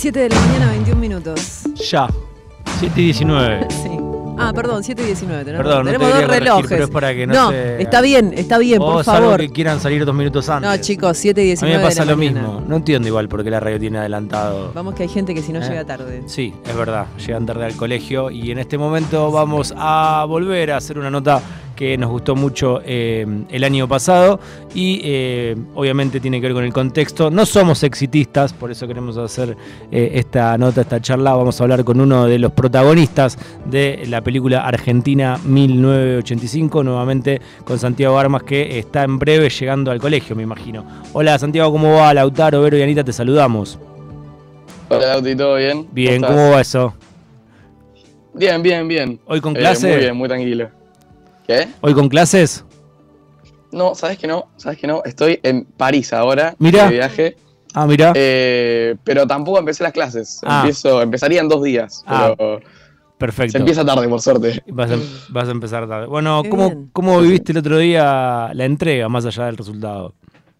7 de la mañana, 21 minutos. Ya, 7:19. Sí. Ah, perdón, 7:19. Perdón, tenemos no te dos quería corregir, relojes. pero es para que no se... está bien, por salvo favor. que quieran salir 2 minutos antes. No, chicos, 7:19. A mí me pasa de la lo mañana. mismo. No entiendo igual por qué la radio tiene adelantado. Vamos que hay gente que si no llega tarde. Sí, es verdad, llegan tarde al colegio y en este momento vamos a volver a hacer una nota que nos gustó mucho el año pasado y obviamente tiene que ver con el contexto. No somos exitistas, por eso queremos hacer esta nota, esta charla. Vamos a hablar con uno de los protagonistas de la película Argentina 1985, nuevamente con Santiago Armas, que está en breve llegando al colegio, me imagino. Hola Santiago, ¿cómo va? Lautaro, Vero y Anita, te saludamos. Hola Lauti, ¿todo bien? Bien, ¿cómo va eso? Bien. ¿Hoy con clase? Muy bien, muy tranquilo. ¿Qué? ¿Hoy con clases? No, ¿sabes que no? Estoy en París ahora, Mirá. de viaje. Ah, mirá. Pero tampoco empecé las clases. Empezaría en 2 días, pero perfecto. se empieza tarde, por suerte. Vas a empezar tarde. Bueno, Qué ¿cómo viviste el otro día la entrega, más allá del resultado?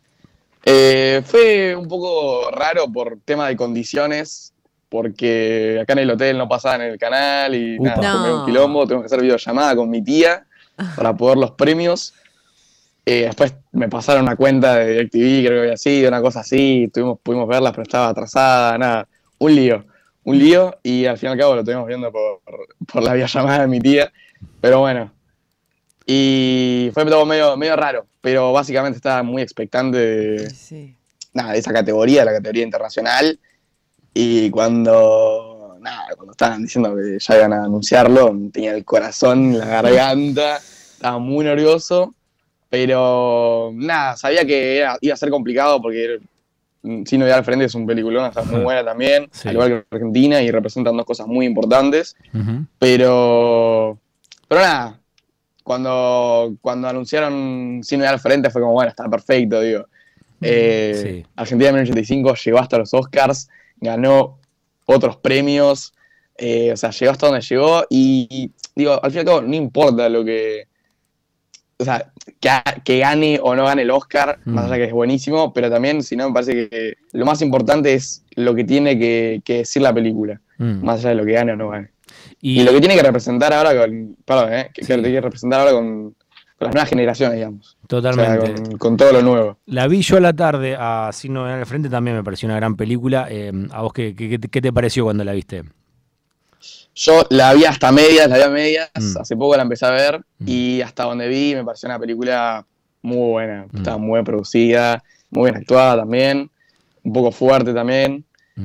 Fue un poco raro por tema de condiciones, porque acá en el hotel no pasaban en el canal y Upa. nada, fue No. un quilombo. Tengo que hacer videollamada con mi tía para poder los premios. Después me pasaron una cuenta de DirecTV, creo que había sido, una cosa así, pudimos verla, pero estaba atrasada, nada, un lío, y al fin y al cabo lo estuvimos viendo por la videollamada de mi tía, pero bueno, y fue todo medio raro, pero básicamente estaba muy expectante de esa categoría, la categoría internacional, y cuando estaban diciendo que ya iban a anunciarlo, tenía el corazón en la garganta, estaba muy nervioso. Pero nada, sabía que iba a ser complicado porque Sin Novedad al Frente es un peliculón, está muy buena también, Sí. al igual que Argentina, y representan 2 cosas muy importantes. Uh-huh. Pero nada, cuando anunciaron Sin Novedad al Frente fue como, bueno, está perfecto, digo. Sí. Argentina 1985 llegó hasta los Oscars, ganó otros premios, o sea, llegó hasta donde llegó y digo, al fin y al cabo no importa lo que... O sea, que gane o no gane el Oscar, más allá que es buenísimo, pero también, si no, me parece que lo más importante es lo que tiene que decir la película, más allá de lo que gane o no gane. Y lo que tiene que representar ahora que tiene que representar ahora con las nuevas generaciones, digamos. Totalmente. O sea, con todo lo nuevo. La vi yo a la tarde a Sin Novedad al Frente, también me pareció una gran película. ¿A vos qué te pareció cuando la viste? Yo la vi hasta medias, hace poco la empecé a ver y hasta donde vi me pareció una película muy buena, estaba muy bien producida, muy bien actuada también, un poco fuerte también.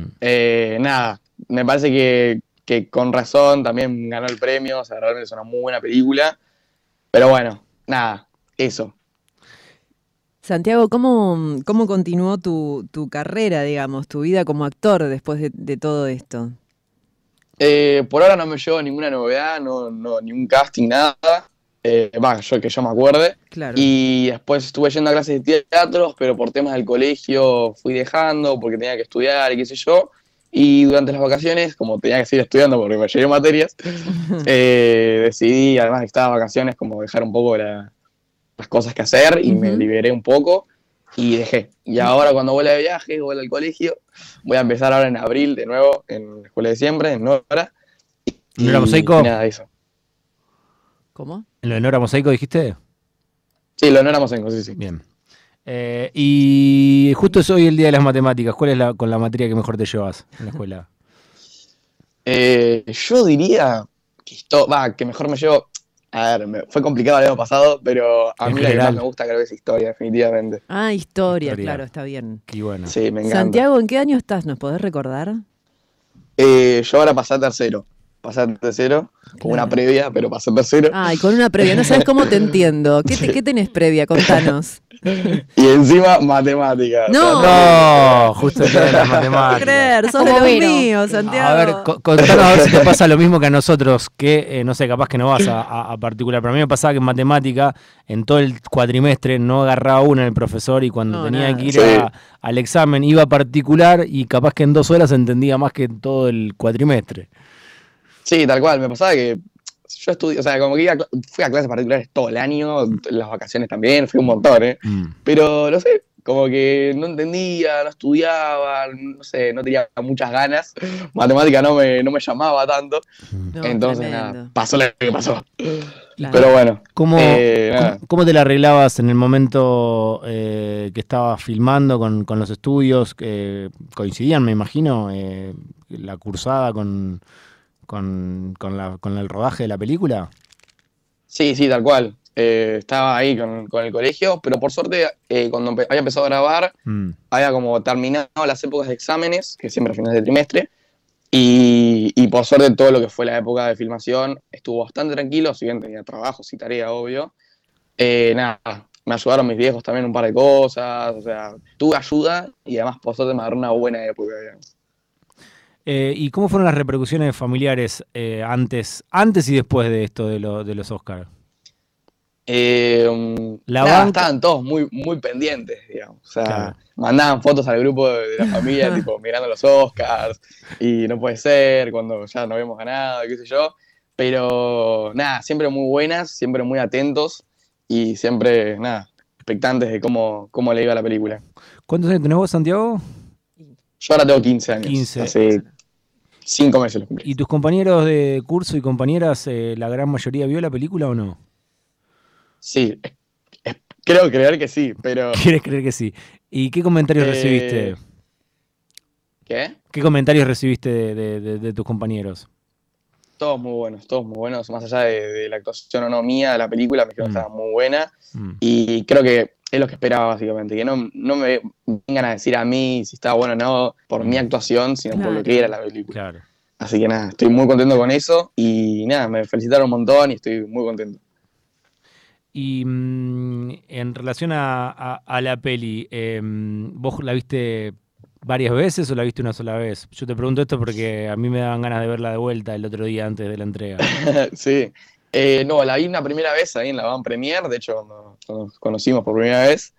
Nada, me parece que con razón también ganó el premio, o sea, realmente es una muy buena película, pero bueno, nada, eso. Santiago, ¿cómo continuó tu carrera, digamos, tu vida como actor después de todo esto? Por ahora no me llevo ninguna novedad, no, ningún casting, nada. Yo que yo me acuerde. Claro. Y después estuve yendo a clases de teatros, pero por temas del colegio fui dejando porque tenía que estudiar y qué sé yo. Y durante las vacaciones, como tenía que seguir estudiando porque me llevé materias, decidí, además de estar de vacaciones, como dejar un poco las cosas que hacer y me liberé un poco y dejé. Y ahora cuando vuelva de viaje, vuelva al colegio, voy a empezar ahora en abril de nuevo en la escuela de siempre, en Nora. ¿Nora Mosaico? Y nada, eso. ¿Cómo? ¿En lo de Nora Mosaico dijiste? Sí, lo Nora Mosaico, sí. Bien. Y justo es hoy el día de las matemáticas. ¿Cuál es con la materia que mejor te llevas en la escuela? Yo diría que mejor me llevo... A ver, fue complicado el año pasado, pero a mí la que más me gusta creo que es historia, definitivamente. Ah, historia, claro, está bien. Y bueno. Sí, me encanta. Santiago, ¿en qué año estás? ¿Nos podés recordar? Yo ahora pasé a tercero, con una previa, pero pasé a tercero. Ah, y con una previa, no sabes cómo te entiendo. ¿Qué tenés previa? Contanos. Y encima, matemáticas. No. Justo el día de las matemáticas. No creer, sos de los míos, Santiago. A ver, contanos a ver si te pasa lo mismo que a nosotros, que no sé, capaz que no vas a particular, pero a mí me pasaba que en matemática, en todo el cuatrimestre, no agarraba una el profesor y cuando tenía que ir al examen iba a particular y capaz que en 2 horas entendía más que en todo el cuatrimestre. Sí, tal cual, me pasaba que yo estudié, o sea, como que fui a clases particulares todo el año, las vacaciones también, fui un montón, pero no sé, como que no entendía, no estudiaba, no sé, no tenía muchas ganas. Matemática no me llamaba tanto. No, Entonces, nada, tremendo. pasó lo que pasó. ¿Y Claro. Pero bueno, nada. cómo te la arreglabas en el momento que estabas filmando con los estudios? ¿Coincidían, me imagino, la cursada con el rodaje de la película? Sí, sí, tal cual. Estaba ahí con el colegio, pero por suerte, cuando había empezado a grabar, Mm. había como terminado las épocas de exámenes, que siempre a finales de trimestre, y por suerte todo lo que fue la época de filmación estuvo bastante tranquilo, si bien tenía trabajos y tarea, obvio. Nada, me ayudaron mis viejos también un par de cosas, o sea, tuve ayuda y además por suerte me agarró una buena época, digamos. ¿Y cómo fueron las repercusiones familiares antes y después de esto de los Oscars? La Nada, banca, estaban todos muy, muy pendientes, digamos. O sea, claro. mandaban fotos al grupo de la familia, tipo, mirando los Oscars, y no puede ser, cuando ya no habíamos ganado, qué sé yo. Pero nada, siempre muy buenas, siempre muy atentos, y siempre, nada, expectantes de cómo le iba la película. ¿Cuántos años tenés vos, Santiago? Yo ahora tengo 15 años, 15. hace 5 meses los cumplí. ¿Y tus compañeros de curso y compañeras, la gran mayoría vio la película o no? Sí, creo creer que sí, pero... ¿Quieres creer que sí? ¿Y qué comentarios recibiste? ¿Qué? ¿Qué comentarios recibiste de tus compañeros? Todos muy buenos, más allá de la actuación o no mía de la película, me dijeron que estaba muy buena, y creo que es lo que esperaba básicamente, que no me vengan a decir a mí si estaba bueno o no por mi actuación, sino por lo que era la película. Claro. Así que nada, estoy muy contento con eso, y nada, me felicitaron un montón y estoy muy contento. Y en relación a la peli, ¿vos la viste varias veces o la viste una sola vez? Yo te pregunto esto porque a mí me daban ganas de verla de vuelta el otro día antes de la entrega. Sí. No, la vi una primera vez ahí en la Van Premier, de hecho cuando nos conocimos por primera vez.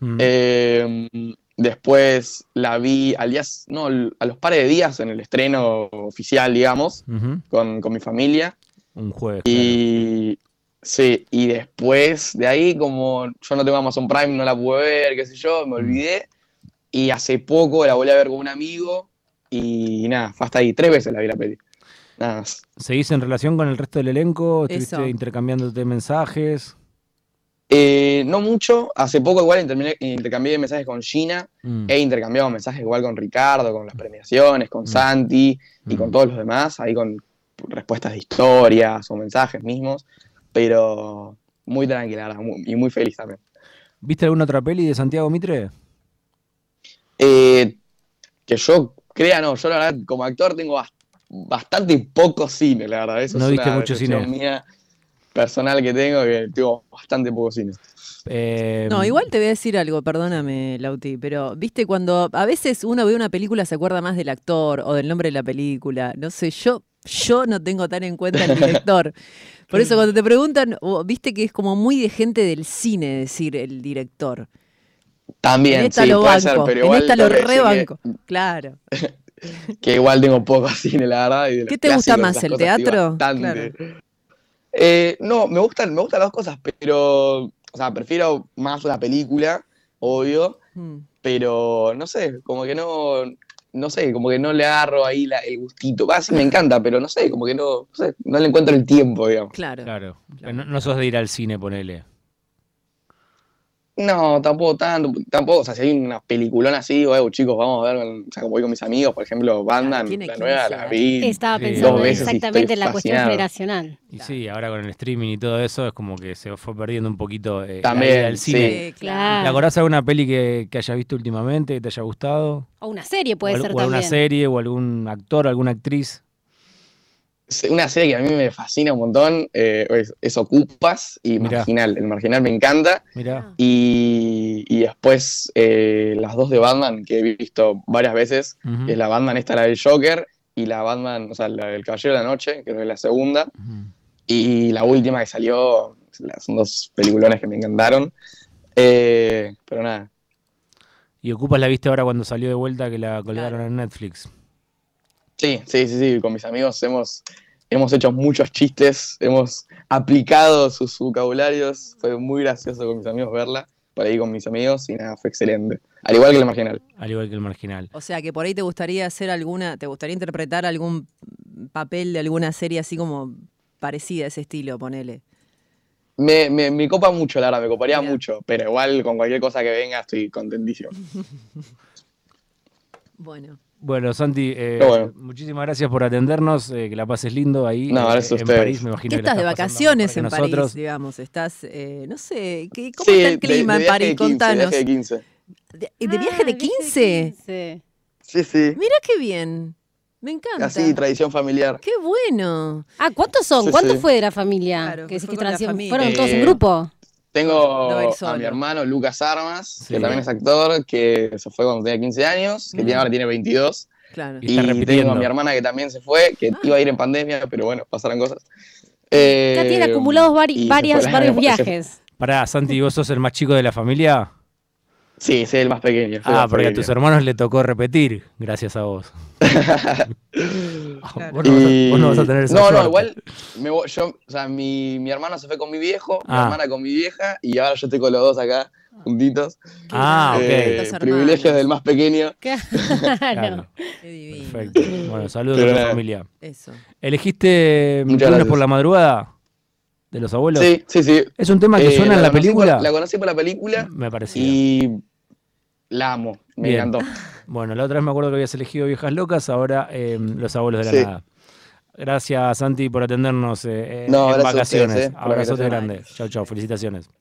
Después la vi a los pares de días en el estreno oficial, digamos, con mi familia. Un jueves, Y sí, y después de ahí, como yo no tengo Amazon Prime, no la pude ver, qué sé yo, me olvidé. Y hace poco la volví a ver con un amigo y nada, fue hasta ahí. 3 veces la vi la peli. Nada más. ¿Seguís en relación con el resto del elenco? ¿Estuviste Eso. intercambiándote mensajes? No mucho. Hace poco igual intercambié mensajes con Gina. He intercambiado mensajes igual con Ricardo, con las premiaciones, con Santi y con todos los demás, ahí con respuestas de historias o mensajes mismos. Pero muy tranquila, la verdad, y muy feliz también. ¿Viste alguna otra peli de Santiago Mitre? Que yo crea, no, yo la verdad como actor tengo bastante poco cine, la verdad. Eso No es viste una mucho decepción cine. mía personal que tengo bastante poco cine. No, igual te voy a decir algo, perdóname, Lauti, pero viste cuando a veces uno ve una película se acuerda más del actor o del nombre de la película. No sé, yo no tengo tan en cuenta el director. Por eso cuando te preguntan, viste que es como muy de gente del cine decir el director. También, En esta sí, lo puede ser, banco, pero en igual esta lo tengo que decir rebanco. Claro. que igual tengo poco cine, la verdad. Y de ¿Qué los te gusta clásicos, más, esas el cosas, estoy teatro? bastante. Claro. No, me gustan las dos cosas, pero, o sea, prefiero más la película, obvio, pero no sé, como que no sé, como que no le agarro ahí el gustito. Sí me encanta, pero no sé, como que no sé, no le encuentro el tiempo, digamos. Claro. No sos de ir al cine, ponele. No, tampoco, o sea, si hay una peliculona así, digo, chicos, vamos a ver, o sea, como voy con mis amigos, por ejemplo, Batman, tiene la nueva, 15 la años. vi Estaba Sí. pensando 2 veces y exactamente estoy en la cuestión fascinado. generacional. Y sí, ahora con el streaming y todo eso es como que se fue perdiendo un poquito la También, ida al cine. Sí, ¿Te Claro. acordás de alguna peli que hayas visto últimamente, que te haya gustado? O una serie puede o ser alguna también. serie, o algún actor, alguna actriz. Una serie que a mí me fascina un montón es Ocupas y Mirá. Marginal. El Marginal me encanta. Mirá. Y después las dos de Batman que he visto varias veces, Ujú. que es la Batman esta, la del Joker, y la Batman, o sea, la del Caballero de la Noche, que es la segunda, Ujú. y la última que salió, son 2 peliculones que me encantaron. Pero nada. Y Ocupas la viste ahora cuando salió de vuelta que la colgaron en Netflix. Sí, con mis amigos hemos hecho muchos chistes, hemos aplicado sus vocabularios, fue muy gracioso con mis amigos verla, por ahí con mis amigos y nada, fue excelente. Al igual que el Marginal. Al igual que el Marginal. O sea, que por ahí te gustaría te gustaría interpretar algún papel de alguna serie así como parecida a ese estilo, ponele. Me copa mucho, la verdad, me coparía Mirá. mucho, pero igual con cualquier cosa que venga estoy contentísimo. Bueno. Bueno, Santi, bueno. muchísimas gracias por atendernos, que la pases lindo ahí No, gracias a en ustedes. París, me imagino ¿Qué que la estás de pasando vacaciones mejor que en París, nosotros. digamos? Estás, no sé, ¿cómo Sí, está el clima de en viaje París? de 15, Contanos. viaje de 15. ¿De viaje de 15? Sí, sí. Mirá qué bien. Me encanta. Así, tradición familiar. Qué bueno. ¿Cuántos son? Sí, ¿Cuántos sí. fue de la familia? Claro, que que decís fue que con la familia. fueron todos en Eh, grupo. Tengo No, él a solo. mi hermano Lucas Armas, Sí. que también es actor, que se fue cuando tenía 15 años, que ahora tiene 22. Claro. Y está Y repitiendo. tengo a mi hermana que también se fue, que iba a ir en pandemia, pero bueno, pasaron cosas. Ya tiene acumulados y se varios fue la- viajes. Pará, Santi, ¿vos sos el más chico de la familia? Sí, soy el más pequeño. soy el más Porque a pequeño. tus hermanos le tocó repetir, gracias a vos. Claro. Vos no vas a tener esa No, suerte. igual, o sea, mi hermano se fue con mi viejo, mi Ah. hermana con mi vieja, y ahora yo estoy con los dos acá, juntitos. Ok. Los hermanos. Privilegios del más pequeño. Claro. Qué divino. Perfecto. Bueno, saludos Pero a tu nada. familia. Eso. ¿Elegiste Muchas Lunes gracias. por la madrugada de los abuelos? Sí, sí, sí. ¿Es un tema que suena en la conocí película? la conocí por la película Me parecía. y la amo, me Bien. encantó. Bueno, la otra vez me acuerdo que habías elegido Viejas Locas, ahora Los Abuelos de la Sí. Nada. Gracias, Santi, por atendernos en No, gracias a vacaciones. ustedes, por la Abrazote invitación. grande. Chau, chau. Felicitaciones.